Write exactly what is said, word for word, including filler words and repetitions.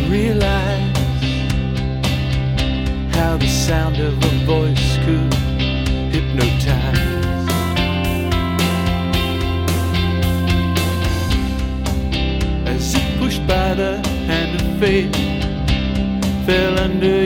realize how the sound of a voice could hypnotize. As it pushed by the hand of fate, fell under